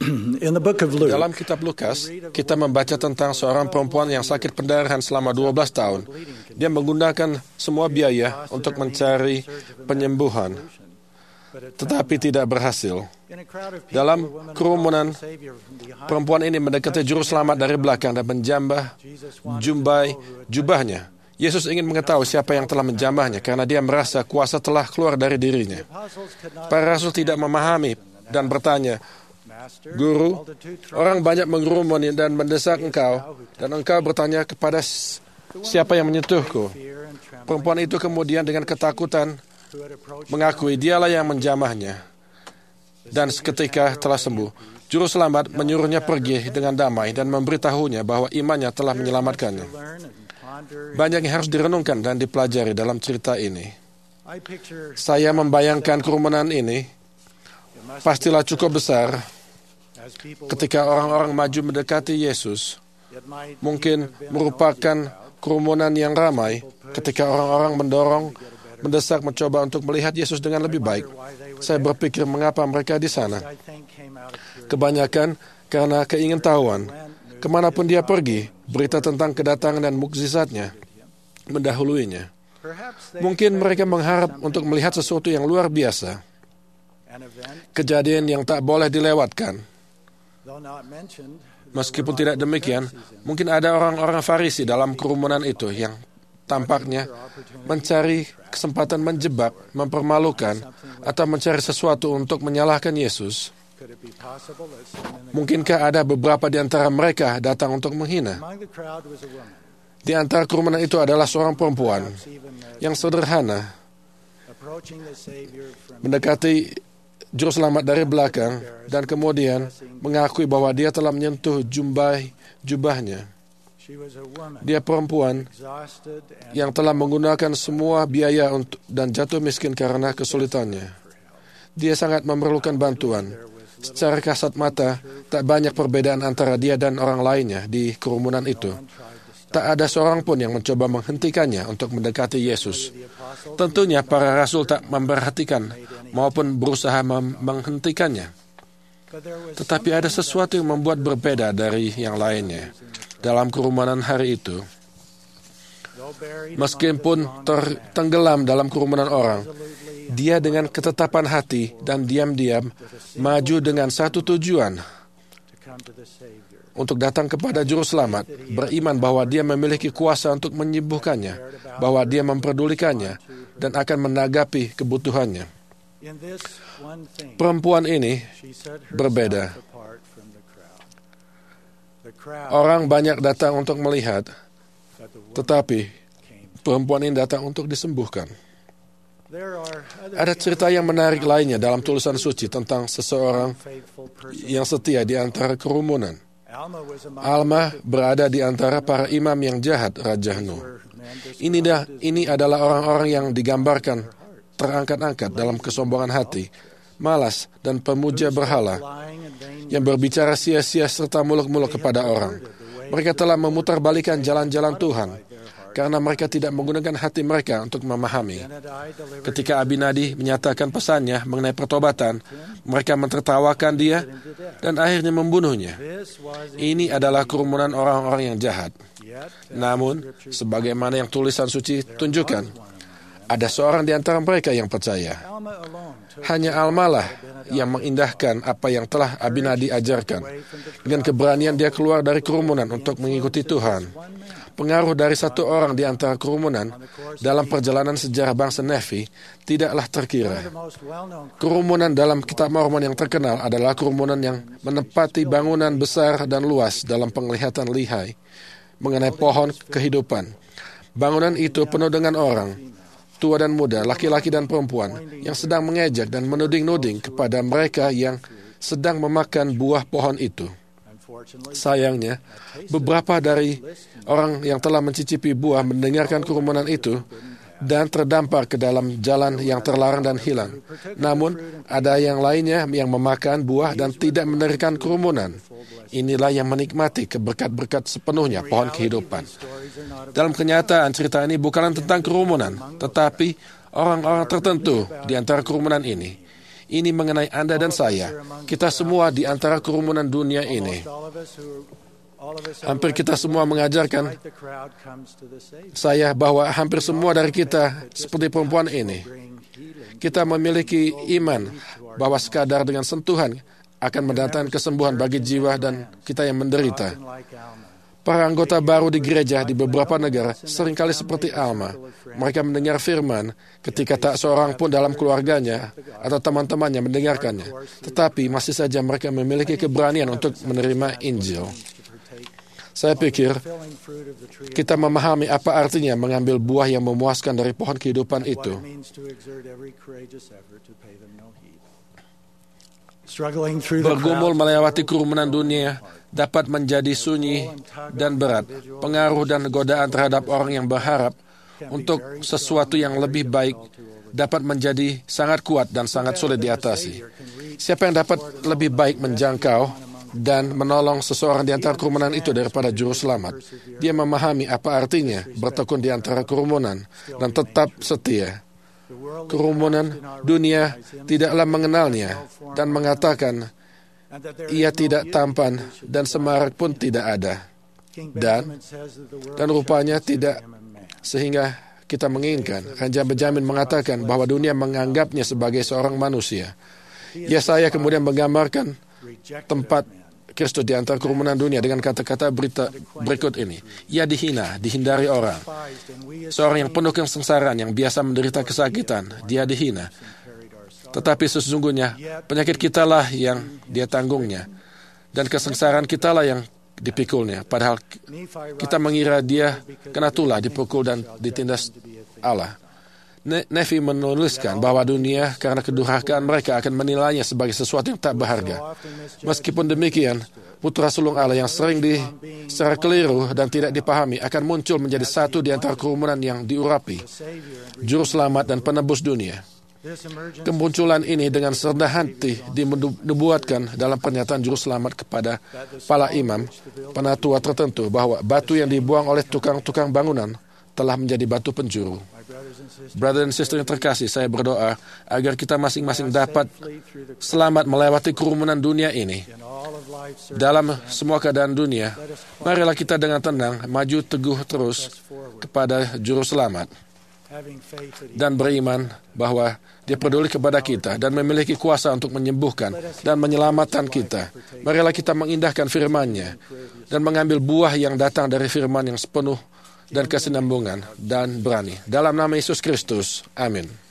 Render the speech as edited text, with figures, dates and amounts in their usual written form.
In the book of Luke, Dalam kitab Lukas, kita membaca tentang seorang perempuan yang sakit pendarahan selama 12 tahun. Dia menggunakan semua biaya untuk mencari penyembuhan, tetapi tidak berhasil. Dalam kerumunan, perempuan ini mendekati juru selamat dari belakang dan menjambai jubahnya. Yesus ingin mengetahui siapa yang telah menjamahnya karena dia merasa kuasa telah keluar dari dirinya. Para rasul tidak memahami dan bertanya, "Guru, orang banyak mengerumuni dan mendesak engkau, dan engkau bertanya kepada siapa yang menyentuhku?" Perempuan itu kemudian dengan ketakutan mengakui dialah yang menjamahnya. Dan seketika telah sembuh. Juru selamat menyuruhnya pergi dengan damai dan memberitahunya bahwa imannya telah menyelamatkannya. Banyak yang harus direnungkan dan dipelajari dalam cerita ini. Saya membayangkan kerumunan ini pastilah cukup besar ketika orang-orang maju mendekati Yesus. Mungkin merupakan kerumunan yang ramai ketika orang-orang mendorong, mendesak, mencoba untuk melihat Yesus dengan lebih baik. Saya berpikir mengapa mereka di sana. Kebanyakan karena keingintahuan. Kemanapun dia pergi, berita tentang kedatangan dan mukjizatnya mendahuluinya. Mungkin mereka mengharap untuk melihat sesuatu yang luar biasa. Kejadian yang tak boleh dilewatkan. Meskipun tidak demikian, mungkin ada orang-orang Farisi dalam kerumunan itu yang tampaknya mencari kesempatan menjebak, mempermalukan, atau mencari sesuatu untuk menyalahkan Yesus. Mungkinkah ada beberapa di antara mereka datang untuk menghina? Di antara kerumunan itu adalah seorang perempuan yang sederhana, mendekati juru selamat dari belakang dan kemudian mengakui bahwa dia telah menyentuh jubahnya. Dia perempuan yang telah menggunakan semua biaya dan jatuh miskin karena kesulitannya. Dia sangat memerlukan bantuan. Secara kasat mata, tak banyak perbedaan antara dia dan orang lainnya di kerumunan itu. Tak ada seorang pun yang mencoba menghentikannya untuk mendekati Yesus. Tentunya para rasul tak memperhatikan maupun berusaha menghentikannya. Tetapi ada sesuatu yang membuat berbeda dari yang lainnya dalam kerumunan hari itu. Meskipun tertenggelam dalam kerumunan orang, dia dengan ketetapan hati dan diam-diam maju dengan satu tujuan, untuk datang kepada Juru Selamat, beriman bahwa dia memiliki kuasa untuk menyembuhkannya, bahwa dia memperdulikannya, dan akan menanggapi kebutuhannya. Perempuan ini berbeda. Orang banyak datang untuk melihat, tetapi perempuan ini datang untuk disembuhkan. Ada cerita yang menarik lainnya dalam tulisan suci tentang seseorang yang setia di antara kerumunan. Alma berada di antara para imam yang jahat Raja Nuh. Ini adalah orang-orang yang digambarkan terangkat-angkat dalam kesombongan hati, malas dan pemuja berhala, yang berbicara sia-sia serta muluk-muluk kepada orang. Mereka telah memutarbalikan jalan-jalan Tuhan, karena mereka tidak menggunakan hati mereka untuk memahami. Ketika Abinadi menyatakan pesannya mengenai pertobatan, mereka mentertawakan dia dan akhirnya membunuhnya. Ini adalah kerumunan orang-orang yang jahat. Namun, sebagaimana yang tulisan suci tunjukkan, ada seorang di antara mereka yang percaya. Hanya Almalah yang mengindahkan apa yang telah Abinadi ajarkan. Dengan keberanian dia keluar dari kerumunan untuk mengikuti Tuhan. Pengaruh dari satu orang di antara kerumunan dalam perjalanan sejarah bangsa Nefi tidaklah terkira. Kerumunan dalam kitab Mormon yang terkenal adalah kerumunan yang menempati bangunan besar dan luas dalam penglihatan lihai mengenai pohon kehidupan. Bangunan itu penuh dengan orang, tua dan muda, laki-laki dan perempuan, yang sedang mengejek dan menuding-nuding kepada mereka yang sedang memakan buah pohon itu. Sayangnya, beberapa dari orang yang telah mencicipi buah mendengarkan kerumunan itu dan terdampar ke dalam jalan yang terlarang dan hilang. Namun, ada yang lainnya yang memakan buah dan tidak menerikan kerumunan. Inilah yang menikmati keberkat-berkat sepenuhnya pohon kehidupan. Dalam kenyataan, cerita ini bukanlah tentang kerumunan, tetapi orang-orang tertentu di antara kerumunan ini. Ini mengenai Anda dan saya. Kita semua di antara kerumunan dunia ini. Hampir kita semua mengajarkan saya bahwa hampir semua dari kita seperti perempuan ini. Kita memiliki iman bahwa sekadar dengan sentuhan akan mendatangkan kesembuhan bagi jiwa dan kita yang menderita. Para anggota baru di gereja di beberapa negara seringkali seperti Alma. Mereka mendengar firman ketika tak seorang pun dalam keluarganya atau teman-temannya mendengarkannya. Tetapi masih saja mereka memiliki keberanian untuk menerima Injil. Saya pikir kita memahami apa artinya mengambil buah yang memuaskan dari pohon kehidupan itu. Bergumul melewati kerumunan dunia dapat menjadi sunyi dan berat. Pengaruh dan godaan terhadap orang yang berharap untuk sesuatu yang lebih baik dapat menjadi sangat kuat dan sangat sulit diatasi. Siapa yang dapat lebih baik menjangkau dan menolong seseorang di antara kerumunan itu daripada juru selamat? Dia memahami apa artinya bertekun di antara kerumunan dan tetap setia. Kerumunan dunia tidaklah mengenalnya dan mengatakan ia tidak tampan dan semarak pun tidak ada. Dan rupanya tidak, sehingga kita menginginkan. Raja Benjamin mengatakan bahwa dunia menganggapnya sebagai seorang manusia. Yesaya kemudian menggambarkan tempat Kristus di antara kerumunan dunia dengan kata-kata berikut ini. Ia dihina, dihindari orang. Seorang yang penuh kesengsaraan, yang biasa menderita kesakitan, dia dihina. Tetapi sesungguhnya penyakit kitalah yang dia tanggungnya, dan kesengsaraan kitalah yang dipikulnya. Padahal kita mengira dia kena tulah, dipukul dan ditindas Allah. Nefi menuliskan bahwa dunia karena kedurhakaan mereka akan menilainya sebagai sesuatu yang tak berharga. Meskipun demikian, putra sulung Allah yang sering secara keliru dan tidak dipahami akan muncul menjadi satu di antara kerumunan yang diurapi, juru selamat dan penebus dunia. Kemunculan ini dengan serendah hati dinubuatkan dalam pernyataan juru selamat kepada para imam, penatua tertentu, bahwa batu yang dibuang oleh tukang-tukang bangunan telah menjadi batu penjuru. Brother dan sister yang terkasih, saya berdoa agar kita masing-masing dapat selamat melewati kerumunan dunia ini. Dalam semua keadaan dunia, marilah kita dengan tenang maju teguh terus kepada juru selamat dan beriman bahwa dia peduli kepada kita dan memiliki kuasa untuk menyembuhkan dan menyelamatkan kita. Marilah kita mengindahkan firman-Nya dan mengambil buah yang datang dari firman yang sepenuh dan kesinambungan dan berani. Dalam nama Yesus Kristus. Amin.